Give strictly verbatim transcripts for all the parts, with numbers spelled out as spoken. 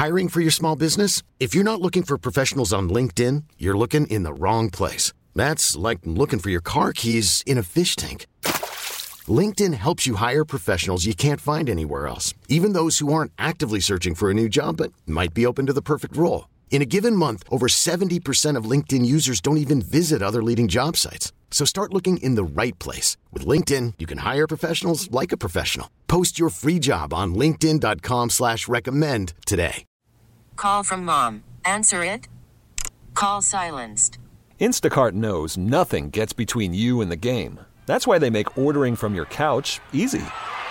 Hiring for your small business? If you're not looking for professionals on LinkedIn, you're looking in the wrong place. That's like looking for your car keys in a fish tank. LinkedIn helps you hire professionals you can't find anywhere else, even those who aren't actively searching for a new job but might be open to the perfect role. In a given month, over seventy percent of LinkedIn users don't even visit other leading job sites. So start looking in the right place. With LinkedIn, you can hire professionals like a professional. Post your free job on linkedin.com slash recommend today. Call from mom. Answer it. Call silenced. Instacart knows nothing gets between you and the game. That's why they make ordering from your couch easy.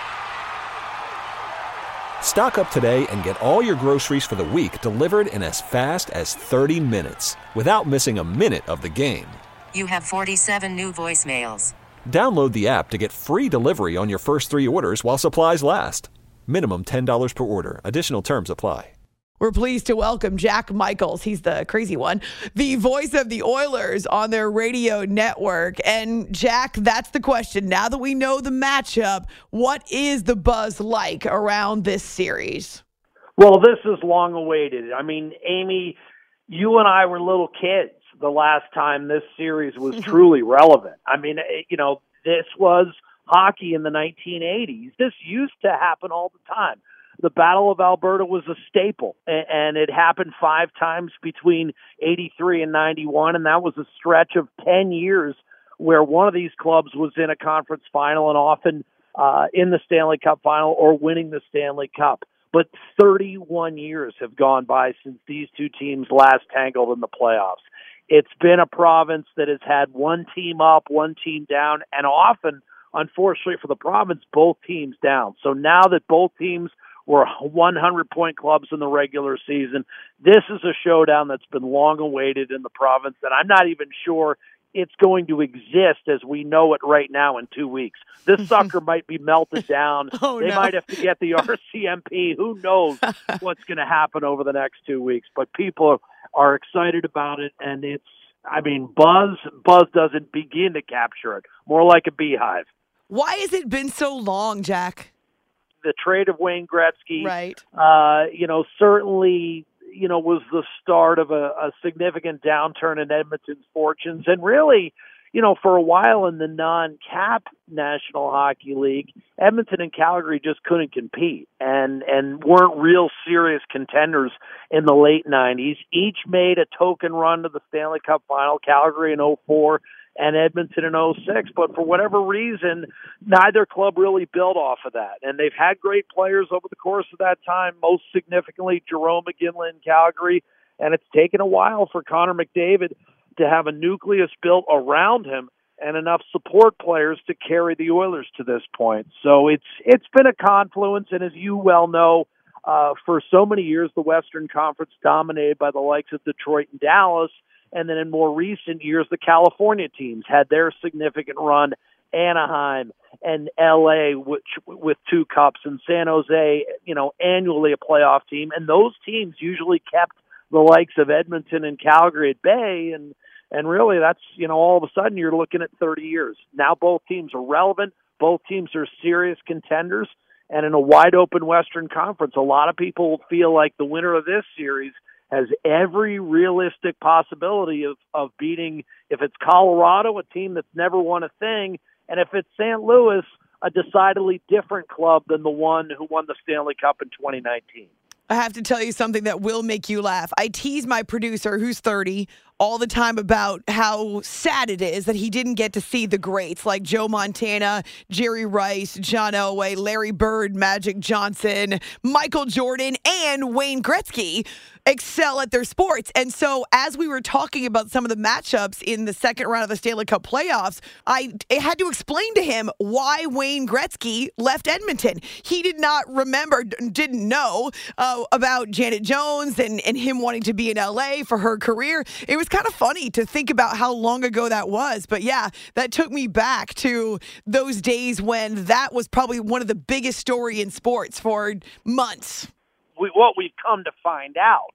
Stock up today and get all your groceries for the week delivered in as fast as thirty minutes without missing a minute of the game. You have forty-seven new voicemails. Download the app to get free delivery on your first three orders while supplies last. Minimum ten dollars per order. Additional terms apply. We're pleased to welcome Jack Michaels. He's the crazy one, the voice of the Oilers on their radio network. And Jack, that's the question. Now that we know the matchup, what is the buzz like around this series? Well, this is long awaited. I mean, Amy, you and I were little kids the last time this series was truly relevant. I mean, you know, this was hockey in the nineteen eighties. This used to happen all the time. The Battle of Alberta was a staple, and it happened five times between eighty-three and ninety-one, and that was a stretch of ten years where one of these clubs was in a conference final and often uh, in the Stanley Cup final or winning the Stanley Cup. But thirty-one years have gone by since these two teams last tangled in the playoffs. It's been a province that has had one team up, one team down, and often, unfortunately for the province, both teams down. So now that both teams were one hundred point clubs in the regular season, this is a showdown that's been long awaited in the province, and I'm not even sure it's going to exist as we know it right now in two weeks. This sucker might be melted down. Oh, they no. might have to get the R C M P. Who knows what's going to happen over the next two weeks? But people are excited about it, and it's, I mean, buzz, buzz doesn't begin to capture it. More like a beehive. Why has it been so long, Jack? The trade of Wayne Gretzky, Right. uh, you know, certainly, you know, was the start of a, a significant downturn in Edmonton's fortunes. And really, you know, for a while in the non-cap National Hockey League, Edmonton and Calgary just couldn't compete and, and weren't real serious contenders in the late nineties. Each made a token run to the Stanley Cup final, Calgary in oh four, and Edmonton in oh six, but for whatever reason, neither club really built off of that. And they've had great players over the course of that time, most significantly Jerome McGinley in Calgary, and it's taken a while for Connor McDavid to have a nucleus built around him and enough support players to carry the Oilers to this point. So it's it's been a confluence, and as you well know, uh, for so many years, the Western Conference dominated by the likes of Detroit and Dallas. And then in more recent years, the California teams had their significant run, Anaheim and L A, which with two cups, and San Jose, you know, annually a playoff team. And those teams usually kept the likes of Edmonton and Calgary at bay. And, and really that's, you know, all of a sudden you're looking at thirty years. Now both teams are relevant. Both teams are serious contenders. And in a wide open Western Conference, a lot of people feel like the winner of this series has every realistic possibility of, of beating, if it's Colorado, a team that's never won a thing, and if it's Saint Louis, a decidedly different club than the one who won the Stanley Cup in twenty nineteen. I have to tell you something that will make you laugh. I tease my producer, who's thirty, all the time about how sad it is that he didn't get to see the greats like Joe Montana, Jerry Rice, John Elway, Larry Bird, Magic Johnson, Michael Jordan, and Wayne Gretzky excel at their sports. And so as we were talking about some of the matchups in the second round of the Stanley Cup playoffs, I, I had to explain to him why Wayne Gretzky left Edmonton. He did not remember, didn't know uh, about Janet Jones and, and him wanting to be in L A for her career. It was kind of funny to think about how long ago that was. But yeah, that took me back to those days when that was probably one of the biggest story in sports for months. We, what we've come to find out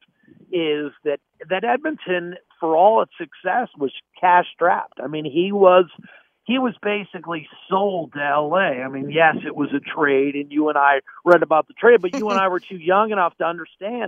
is that, that Edmonton, for all its success, was cash-strapped. I mean, he was he was basically sold to L A. I mean, yes, it was a trade, and you and I read about the trade, but you and I were too young enough to understand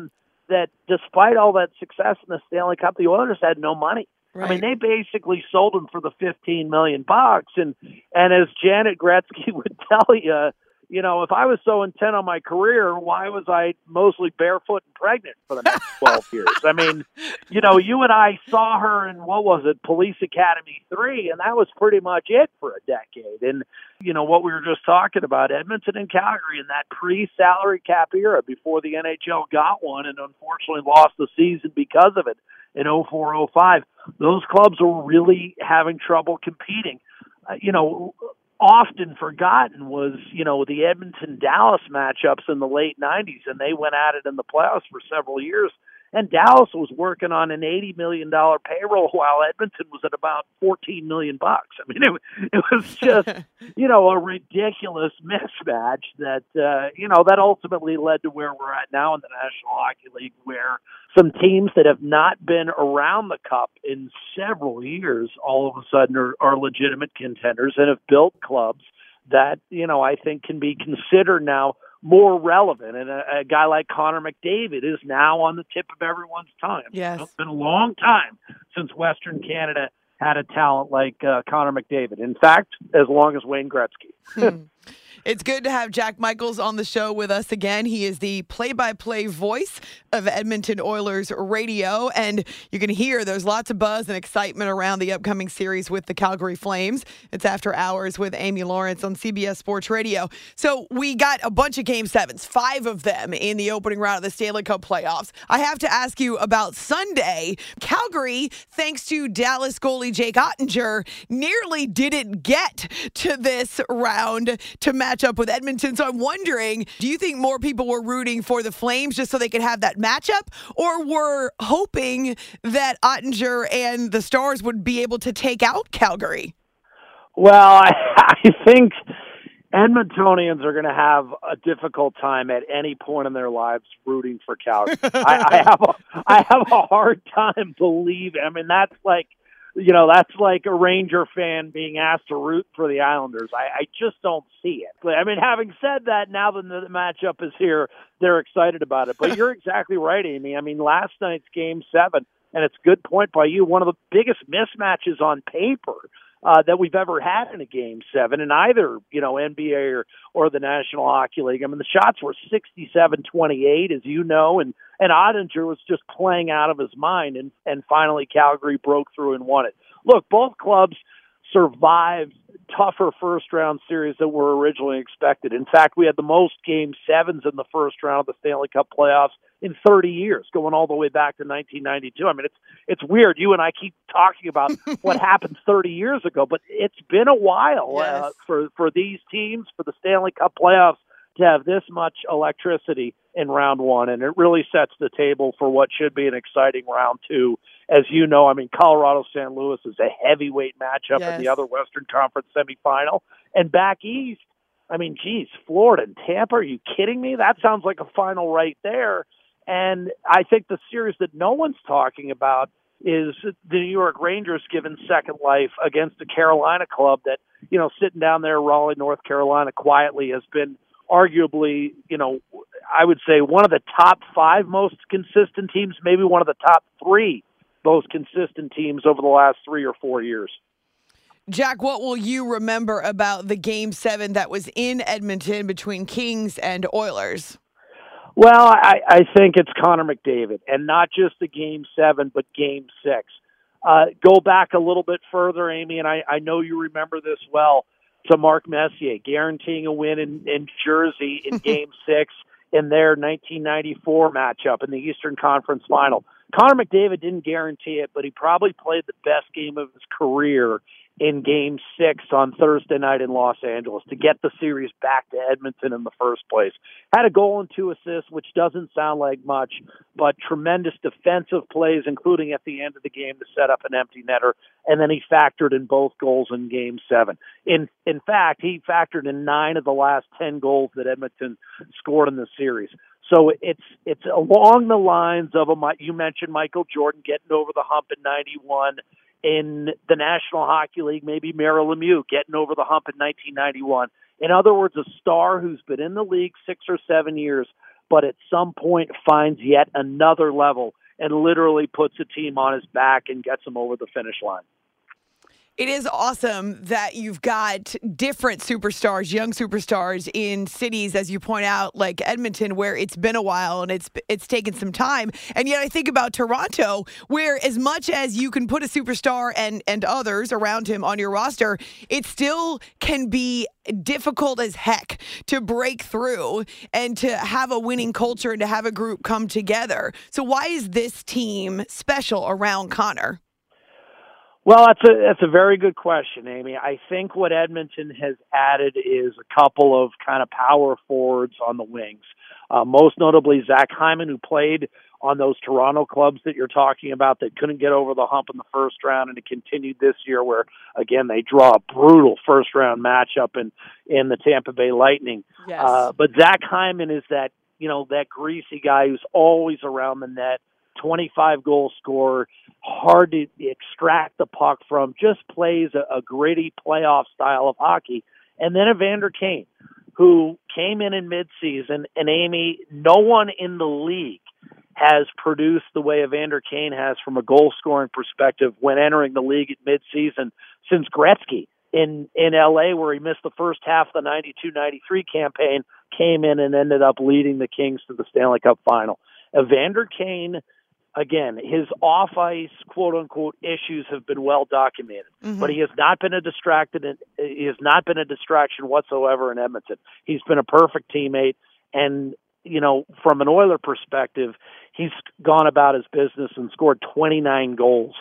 that despite all that success in the Stanley Cup, the Oilers had no money. Right. I mean, they basically sold him for the fifteen million bucks. And, and as Janet Gretzky would tell you, you know, if I was so intent on my career, why was I mostly barefoot and pregnant for the next twelve years? I mean, you know, you and I saw her in, what was it, Police Academy three, and that was pretty much it for a decade. And, you know, what we were just talking about, Edmonton and Calgary in that pre-salary cap era before the N H L got one and unfortunately lost the season because of it in oh four oh five, those clubs were really having trouble competing. Uh, you know, often forgotten was, you know, the Edmonton-Dallas matchups in the late nineties, and they went at it in the playoffs for several years. And Dallas was working on an eighty million dollars payroll while Edmonton was at about fourteen million bucks. I mean, it, it was just, you know, a ridiculous mismatch that, uh, you know, that ultimately led to where we're at now in the National Hockey League, where some teams that have not been around the Cup in several years all of a sudden are, are legitimate contenders and have built clubs that, you know, I think can be considered now more relevant. And a, a guy like Connor McDavid is now on the tip of everyone's tongue. Yes. It's been a long time since Western Canada had a talent like uh, Connor McDavid. In fact, as long as Wayne Gretzky. Hmm. It's good to have Jack Michaels on the show with us again. He is the play-by-play voice of Edmonton Oilers radio, and you can hear there's lots of buzz and excitement around the upcoming series with the Calgary Flames. It's After Hours with Amy Lawrence on C B S Sports Radio. So we got a bunch of Game sevens, five of them in the opening round of the Stanley Cup playoffs. I have to ask you about Sunday. Calgary, thanks to Dallas goalie Jake Ottinger, nearly didn't get to this round to match up with Edmonton. So I'm wondering, do you think more people were rooting for the Flames just so they could have that matchup, or were hoping that Ottinger and the Stars would be able to take out Calgary? Well, I, I think Edmontonians are going to have a difficult time at any point in their lives rooting for Calgary. I, I have a, I have a hard time believing. I mean, that's like, you know, that's like a Ranger fan being asked to root for the Islanders. I, I just don't see it. I mean, having said that, now that the matchup is here, they're excited about it. But you're exactly right, Amy. I mean, last night's Game seven, and it's a good point by you, one of the biggest mismatches on paper uh, that we've ever had in a Game seven in either, you know, N B A or, or the National Hockey League. I mean, the shots were sixty-seven twenty-eight, as you know, and And Ottinger was just playing out of his mind, and, and finally Calgary broke through and won it. Look, both clubs survived tougher first-round series than were originally expected. In fact, we had the most Game sevens in the first round of the Stanley Cup playoffs in thirty years, going all the way back to nineteen ninety-two. I mean, it's it's weird. You and I keep talking about what happened thirty years ago, but it's been a while yes. uh, for, for these teams, for the Stanley Cup playoffs, to have this much electricity in round one, and it really sets the table for what should be an exciting round two. As you know, I mean, Colorado-Saint Louis is a heavyweight matchup yes. in the other Western Conference semifinal. And back east, I mean, geez, Florida and Tampa, are you kidding me? That sounds like a final right there. And I think the series that no one's talking about is the New York Rangers given second life against the Carolina club that, you know, sitting down there, Raleigh, North Carolina, quietly has been arguably, you know, I would say one of the top five most consistent teams, maybe one of the top three most consistent teams over the last three or four years. Jack, what will you remember about the Game seven that was in Edmonton between Kings and Oilers? Well, I, I think it's Connor McDavid, and not just the Game seven, but Game six. Uh, go back a little bit further, Amy, and I, I know you remember this well, to Mark Messier, guaranteeing a win in, in Jersey in Game six in their nineteen ninety-four matchup in the Eastern Conference Final. Connor McDavid didn't guarantee it, but he probably played the best game of his career in Game six on Thursday night in Los Angeles to get the series back to Edmonton in the first place. Had a goal and two assists, which doesn't sound like much, but tremendous defensive plays, including at the end of the game to set up an empty netter, and then he factored in both goals in Game seven. In in fact, he factored in nine of the last ten goals that Edmonton scored in the series. So it's it's along the lines of, a, you mentioned Michael Jordan getting over the hump in ninety-one. In the National Hockey League, maybe Mario Lemieux getting over the hump in nineteen ninety-one. In other words, a star who's been in the league six or seven years, but at some point finds yet another level and literally puts a team on his back and gets them over the finish line. It is awesome that you've got different superstars, young superstars in cities, as you point out, like Edmonton, where it's been a while and it's it's taken some time. And yet I think about Toronto, where as much as you can put a superstar and, and others around him on your roster, it still can be difficult as heck to break through and to have a winning culture and to have a group come together. So why is this team special around Connor? Well, that's a that's a very good question, Amy. I think what Edmonton has added is a couple of kind of power forwards on the wings. Uh, most notably, Zach Hyman, who played on those Toronto clubs that you're talking about that couldn't get over the hump in the first round, and it continued this year where, again, they draw a brutal first-round matchup in, in the Tampa Bay Lightning. Yes. Uh, but Zach Hyman is that, you know, that greasy guy who's always around the net, twenty-five goal scorer, hard to extract the puck from, just plays a, a gritty playoff style of hockey. And then Evander Kane, who came in in midseason, and Amy, no one in the league has produced the way Evander Kane has from a goal scoring perspective when entering the league at midseason since Gretzky in, in L A, where he missed the first half of the ninety-two ninety-three campaign, came in and ended up leading the Kings to the Stanley Cup final. Evander Kane, again, his off-ice, quote-unquote, issues have been well documented, mm-hmm. but he has not been a distracted. He has not been a distraction whatsoever in Edmonton. He's been a perfect teammate, and you know, from an Oiler perspective, he's gone about his business and scored twenty-nine goals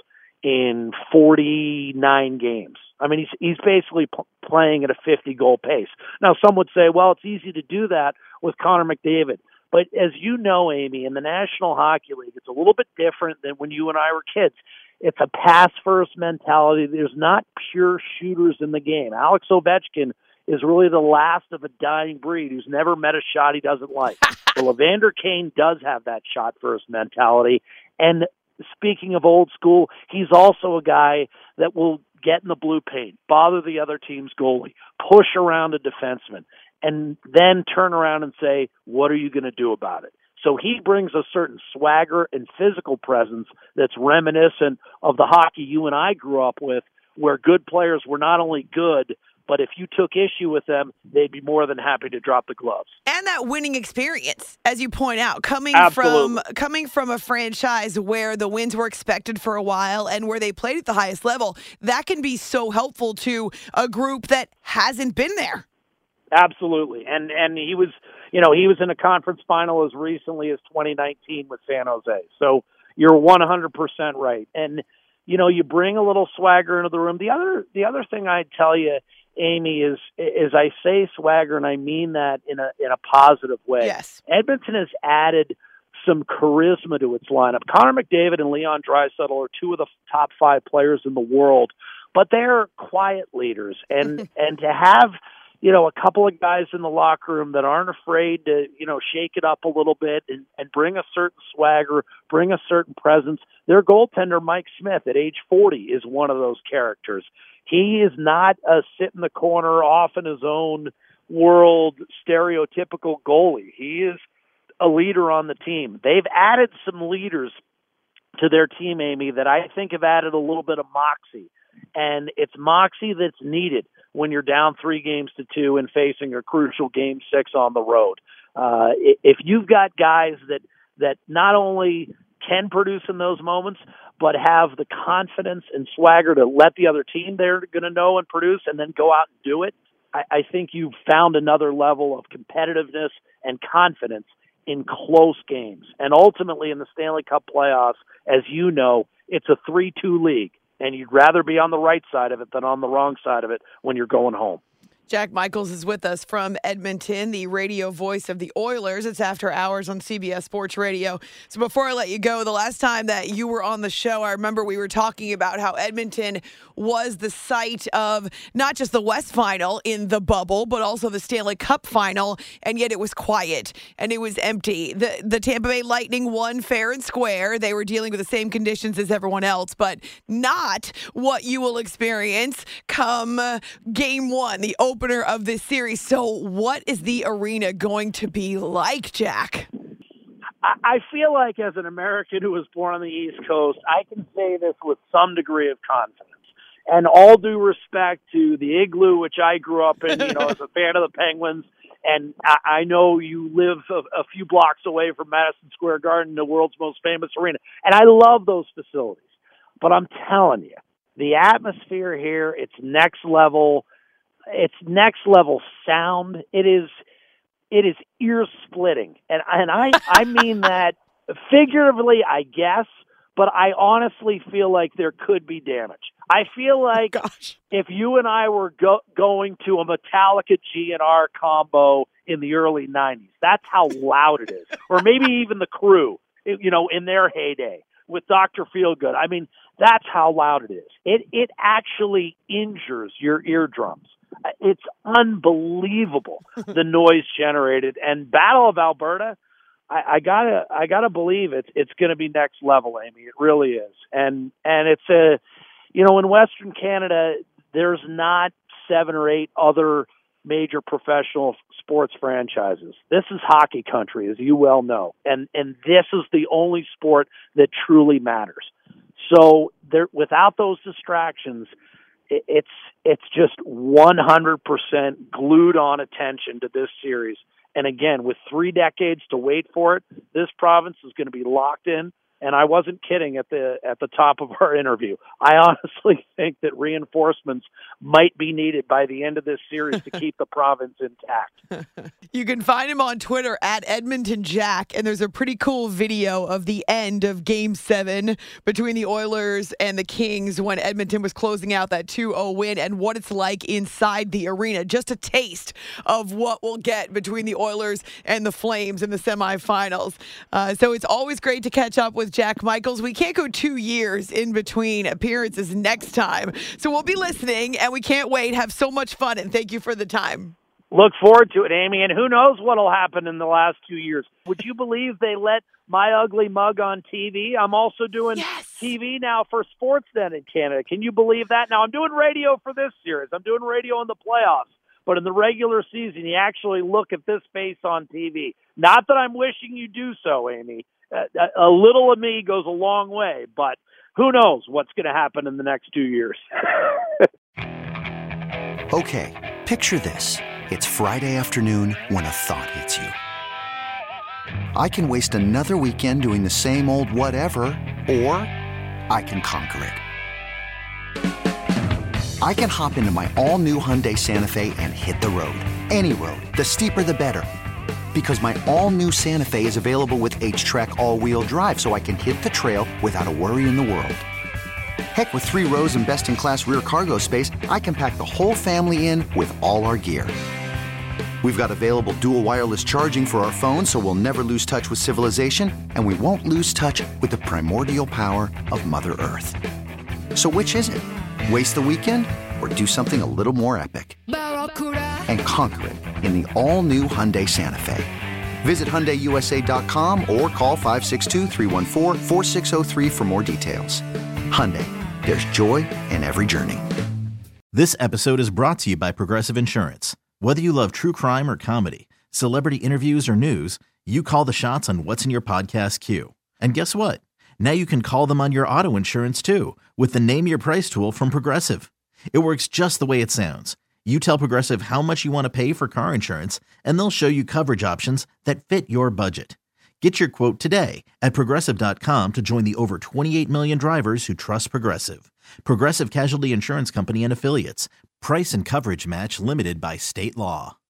in forty-nine games. I mean, he's he's basically p- playing at a fifty-goal pace. Now, some would say, well, it's easy to do that with Connor McDavid. But as you know, Amy, in the National Hockey League, it's a little bit different than when you and I were kids. It's a pass-first mentality. There's not pure shooters in the game. Alex Ovechkin is really the last of a dying breed who's never met a shot he doesn't like. Well, Evander Kane does have that shot-first mentality. And speaking of old school, he's also a guy that will get in the blue paint, bother the other team's goalie, push around a defenseman, and then turn around and say, what are you going to do about it? So he brings a certain swagger and physical presence that's reminiscent of the hockey you and I grew up with, where good players were not only good, but if you took issue with them, they'd be more than happy to drop the gloves. And that winning experience, as you point out, coming Absolutely. from coming from a franchise where the wins were expected for a while and where they played at the highest level, that can be so helpful to a group that hasn't been there. Absolutely. And and he was, you know, he was in a conference final as recently as twenty nineteen with San Jose. So you're one hundred percent right. And, you know, you bring a little swagger into the room. The other the other thing I'd tell you, Amy, is is I say swagger, and I mean that in a in a positive way. Yes. Edmonton has added some charisma to its lineup. Connor McDavid and Leon Draisaitl are two of the top five players in the world, but they're quiet leaders. And and to have, you know, a couple of guys in the locker room that aren't afraid to, you know, shake it up a little bit and, and bring a certain swagger, bring a certain presence. Their goaltender, Mike Smith, at age forty, is one of those characters. He is not a sit in the corner, off in his own world, stereotypical goalie. He is a leader on the team. They've added some leaders to their team, Amy, that I think have added a little bit of moxie. And it's moxie that's needed when you're down three games to two and facing a crucial game six on the road. Uh, if you've got guys that, that not only can produce in those moments, but have the confidence and swagger to let the other team they're going to know and produce and then go out and do it, I, I think you've found another level of competitiveness and confidence in close games. And ultimately in the Stanley Cup playoffs, as you know, it's a three two league. And you'd rather be on the right side of it than on the wrong side of it when you're going home. Jack Michaels is with us from Edmonton, the radio voice of the Oilers. It's After Hours on C B S Sports Radio. So before I let you go, the last time that you were on the show, I remember we were talking about how Edmonton was the site of not just the West Final in the bubble, but also the Stanley Cup Final, and yet it was quiet and it was empty. The, the Tampa Bay Lightning won fair and square. They were dealing with the same conditions as everyone else, but not what you will experience come uh, game one, the opening opener of this series. So what is the arena going to be like, Jack? I, I feel like as an American who was born on the East Coast, I can say this with some degree of confidence. And all due respect to the Igloo, which I grew up in, you know, as a fan of the Penguins, and I, I know you live a, a few blocks away from Madison Square Garden, the world's most famous arena, and I love those facilities. But I'm telling you, the atmosphere here, it's next level. It's next level sound. It is, it is ear splitting, and and I I mean that figuratively, I guess. But I honestly feel like there could be damage. I feel like oh, if you and I were go- going to a Metallica G N R combo in the early nineties, that's how loud it is. Or maybe even the Crew, you know, in their heyday with Doctor Feelgood. I mean, that's how loud it is. It it actually injures your eardrums. It's unbelievable, the noise generated. And Battle of Alberta, I, I gotta, I gotta believe it's it's going to be next level, Amy. It really is, and and it's a, you know, in Western Canada, there's not seven or eight other major professional sports franchises. This is hockey country, as you well know, and and this is the only sport that truly matters. So there, without those distractions, it, it's it's just one hundred percent glued on attention to this series. And again, with three decades to wait for it, this province is going to be locked in. And I wasn't kidding at the at the top of our interview. I honestly think that reinforcements might be needed by the end of this series to keep the province intact. You can find him on Twitter at Edmonton Jack, and there's a pretty cool video of the end of Game seven between the Oilers and the Kings when Edmonton was closing out that two oh win and what it's like inside the arena. Just a taste of what we'll get between the Oilers and the Flames in the semifinals. Uh, so it's always great to catch up with Jack Michaels. We can't go two years in between appearances next time. So we'll be listening, and we can't wait. Have so much fun, and thank you for the time. Look forward to it, Amy, and who knows what'll happen in the last two years. Would you believe they let My Ugly Mug on T V? I'm also doing yes. T V now for Sportsnet in Canada. Can you believe that? Now, I'm doing radio for this series. I'm doing radio in the playoffs. But in the regular season, you actually look at this face on T V. Not that I'm wishing you do so, Amy. Uh, a little of me goes a long way, but who knows what's going to happen in the next two years. Okay, picture this. It's Friday afternoon when a thought hits you. I can waste another weekend doing the same old whatever, or I can conquer it. I can hop into my all-new Hyundai Santa Fe and hit the road. Any road. The steeper, the better. Because my all-new Santa Fe is available with H-Track all-wheel drive, so I can hit the trail without a worry in the world. Heck, with three rows and best-in-class rear cargo space, I can pack the whole family in with all our gear. We've got available dual wireless charging for our phones, so we'll never lose touch with civilization, and we won't lose touch with the primordial power of Mother Earth. So which is it? Waste the weekend or do something a little more epic? And conquer it in the all-new Hyundai Santa Fe. Visit Hyundai U S A dot com or call five six two, three one four, four six zero three for more details. Hyundai, there's joy in every journey. This episode is brought to you by Progressive Insurance. Whether you love true crime or comedy, celebrity interviews or news, you call the shots on what's in your podcast queue. And guess what? Now you can call them on your auto insurance too with the Name Your Price tool from Progressive. It works just the way it sounds. You tell Progressive how much you want to pay for car insurance, and they'll show you coverage options that fit your budget. Get your quote today at Progressive dot com to join the over twenty-eight million drivers who trust Progressive. Progressive Casualty Insurance Company and Affiliates. Price and coverage match limited by state law.